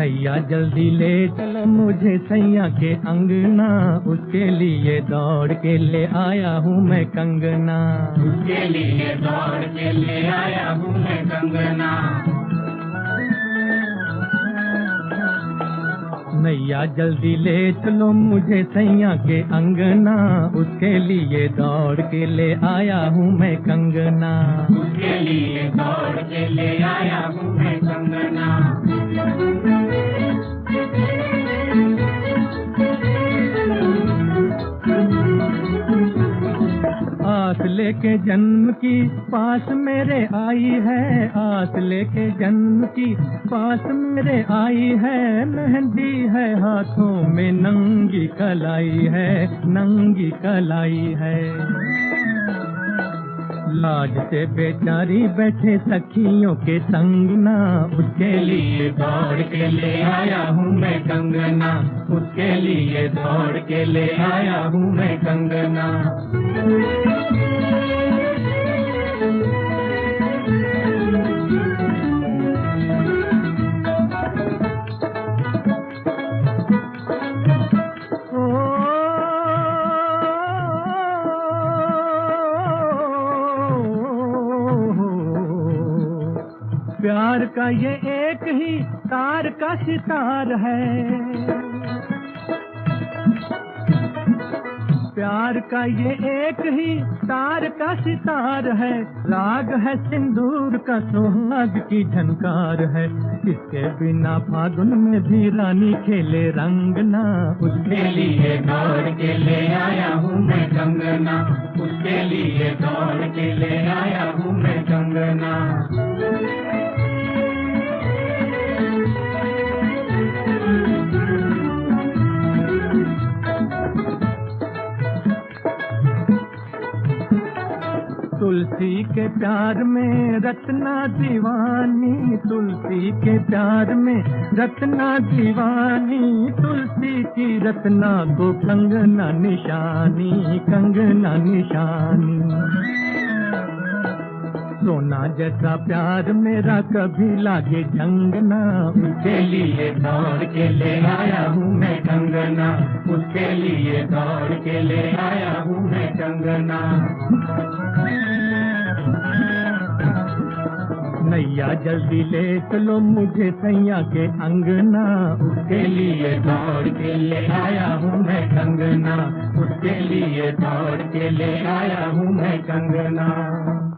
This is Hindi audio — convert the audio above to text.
नैया जल्दी ले चलो मुझे सैया के अंगना, उसके लिए दौड़ के ले आया हूँ मैं कंगना। उसके लिए दौड़ के ले आया हूँ मैं कंगना। नैया जल्दी ले चलो मुझे सैया के अंगना, उसके लिए दौड़ के ले आया हूँ मैं कंगना। उसके लिए दौड़ के ले आया हूँ मैं कंगना। आस लेके जन्म की पास मेरे आई है, आस लेके जन्म की पास मेरे आई है। मेहंदी है हाथों में नंगी कलाई है, नंगी कलाई है। लाज से बेचारी बैठे सखियों के संग ना, उसके लिए दौड़ के ले आया हूँ मैं कंगना। उसके लिए दौड़ के ले आया हूँ मैं कंगना। प्यार का ये एक ही तार का सितार है, प्यार का ये एक ही तार का सितार है। राग है सिंदूर का सुहाग की झनकार है, इसके बिना फागुन में भी रानी खेले रंगना। उसके लिए दौड़ के ले आया हूँ मैं कंगना। उसके लिए दौड़ के ले आया हूँ मैं कंगना। तुलसी के प्यार में रत्ना दीवानी, तुलसी के प्यार में रत्ना दीवानी। तुलसी की रत्ना को कंगना निशानी, कंगना निशानी। सोना जैसा प्यार मेरा कभी लागे जंगना। उसके लिए दौड़ के ले आया हूँ मैं कंगना। उसके लिए दौड़ के ले आया हूँ मैं कंगना। नैया जल्दी ले चलो मुझे सैया के अंगना, उसके लिए दौड़ के ले आया हूँ मैं कंगना। उसके लिए दौड़ के ले आया हूँ मैं कंगना।